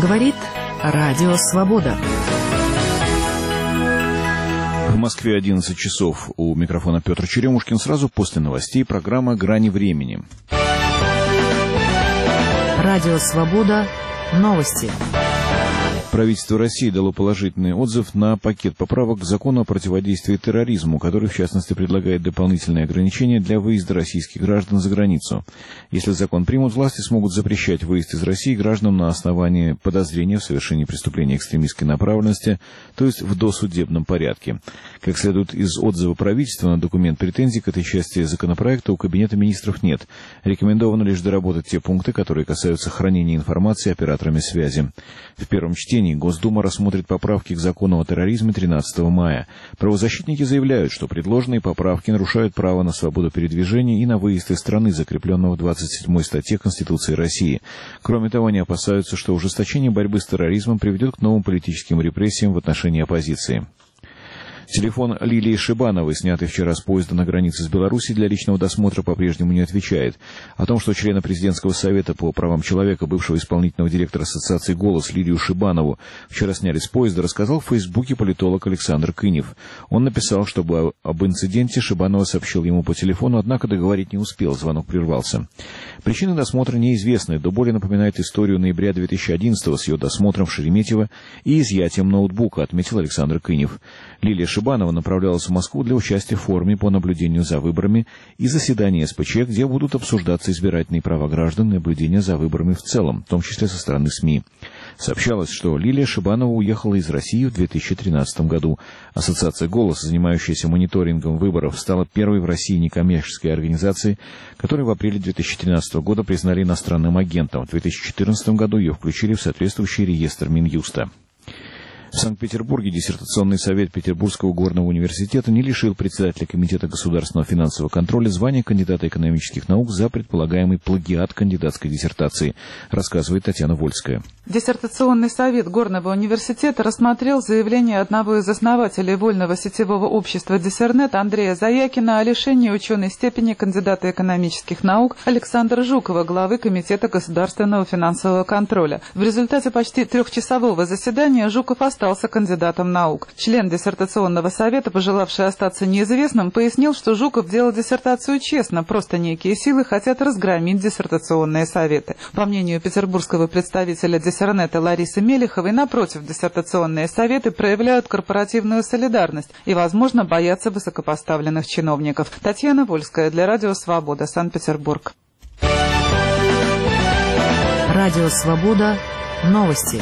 Говорит Радио Свобода. В Москве 11 часов. У микрофона Петр Черемушкин. Сразу после новостей программа «Грани времени». Радио Свобода. Новости. Правительство России дало положительный отзыв на пакет поправок к закону о противодействии терроризму, который, в частности, предлагает дополнительные ограничения для выезда российских граждан за границу. Если закон примут, власти смогут запрещать выезд из России гражданам на основании подозрения в совершении преступления экстремистской направленности, то есть в досудебном порядке. Как следует из отзыва правительства на документ претензий к этой части законопроекта, у Кабинета министров нет. Рекомендовано лишь доработать те пункты, которые касаются хранения информации операторами связи. В первом чтении Госдума рассмотрит поправки к закону о терроризме 13 мая. Правозащитники заявляют, что предложенные поправки нарушают право на свободу передвижения и на выезд из страны, закрепленного в 27-й статье Конституции России. Кроме того, они опасаются, что ужесточение борьбы с терроризмом приведет к новым политическим репрессиям в отношении оппозиции. Телефон Лилии Шибановой, снятый вчера с поезда на границе с Белоруссией, для личного досмотра по-прежнему не отвечает. О том, что члена Президентского совета по правам человека, бывшего исполнительного директора ассоциации «Голос» Лилию Шибанову вчера сняли с поезда, рассказал в Фейсбуке политолог Александр Кынев. Он написал, чтобы об инциденте Шибанова сообщил ему по телефону, однако договорить не успел, звонок прервался. Причины досмотра неизвестны, до боли напоминает историю ноября 2011-го с ее досмотром в Шереметьево и изъятием ноутбука, отметил Александр Кынев. Лилия Шибанова направлялась в Москву для участия в форуме по наблюдению за выборами и заседания СПЧ, где будут обсуждаться избирательные права граждан и наблюдение за выборами в целом, в том числе со стороны СМИ. Сообщалось, что Лилия Шибанова уехала из России в 2013 году. Ассоциация «Голос», занимающаяся мониторингом выборов, стала первой в России некоммерческой организацией, которую в апреле 2013 года признали иностранным агентом. В 2014 году ее включили в соответствующий реестр Минюста. В Санкт-Петербурге диссертационный совет Петербургского горного университета не лишил председателя Комитета государственного финансового контроля звания кандидата экономических наук за предполагаемый плагиат кандидатской диссертации, рассказывает Татьяна Вольская. Диссертационный совет Горного университета рассмотрел заявление одного из основателей вольного сетевого общества «Диссернет» Андрея Заякина о лишении ученой степени кандидата экономических наук Александра Жукова, главы Комитета государственного финансового контроля. В результате почти трехчасового заседания Жуков остался кандидатом наук. Член диссертационного совета, пожелавший остаться неизвестным, пояснил, что Жуков делал диссертацию честно, просто некие силы хотят разгромить диссертационные советы. По мнению петербургского представителя Диссернета Ларисы Мелеховой, напротив, диссертационные советы проявляют корпоративную солидарность и, возможно, боятся высокопоставленных чиновников. Татьяна Вольская для Радио Свобода, Санкт-Петербург. Радио Свобода. Новости.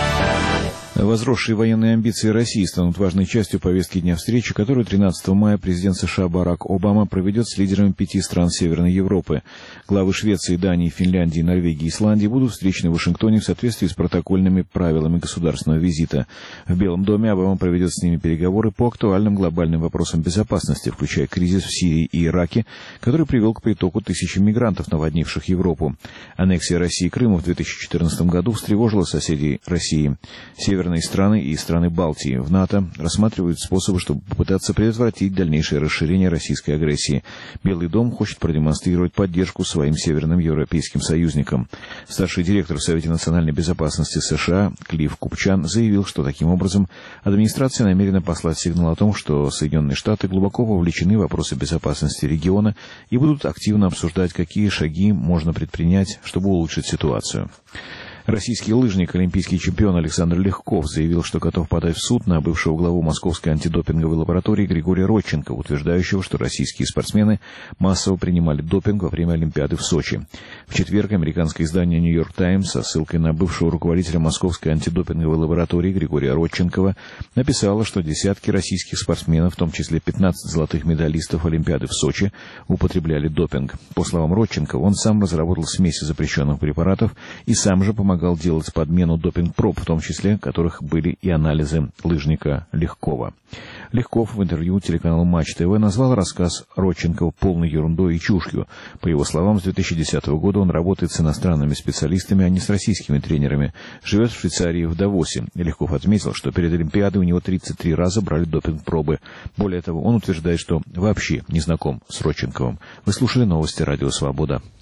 Возросшие военные амбиции России станут важной частью повестки дня встречи, которую 13 мая президент США Барак Обама проведет с лидерами 5 стран Северной Европы. Главы Швеции, Дании, Финляндии, Норвегии и Исландии будут встречены в Вашингтоне в соответствии с протокольными правилами государственного визита. В Белом доме Обама проведет с ними переговоры по актуальным глобальным вопросам безопасности, включая кризис в Сирии и Ираке, который привел к притоку тысяч мигрантов, наводнивших Европу. Аннексия России Крыма в 2014 году встревожила соседей России. Северные страны и страны Балтии в НАТО рассматривают способы, чтобы попытаться предотвратить дальнейшее расширение российской агрессии. Белый дом хочет продемонстрировать поддержку своим северным европейским союзникам. Старший директор в Совете национальной безопасности США Клифф Купчан заявил, что таким образом администрация намерена послать сигнал о том, что Соединенные Штаты глубоко вовлечены в вопросы безопасности региона и будут активно обсуждать, какие шаги можно предпринять, чтобы улучшить ситуацию. Российский лыжник, олимпийский чемпион Александр Легков заявил, что готов подать в суд на бывшего главу Московской антидопинговой лаборатории Григория Родченко, утверждающего, что российские спортсмены массово принимали допинг во время Олимпиады в Сочи. В четверг американское издание «Нью-Йорк Таймс» со ссылкой на бывшего руководителя Московской антидопинговой лаборатории Григория Родченкова написало, что десятки российских спортсменов, в том числе 15 золотых медалистов Олимпиады в Сочи, употребляли допинг. По словам Родченкова, он сам разработал смеси запрещенных препаратов и сам же помогал делать подмену допинг-проб, в том числе которых были и анализы лыжника Легкова. Легков в интервью телеканалу Матч ТВ назвал рассказ Родченкова полной ерундой и чушью. По его словам, с 2010 года он работает с иностранными специалистами, а не с российскими тренерами. Живет в Швейцарии в Давосе. Легков отметил, что перед Олимпиадой у него 33 раза брали допинг-пробы. Более того, он утверждает, что вообще не знаком с Родченковым. Вы слушали новости Радио Свобода.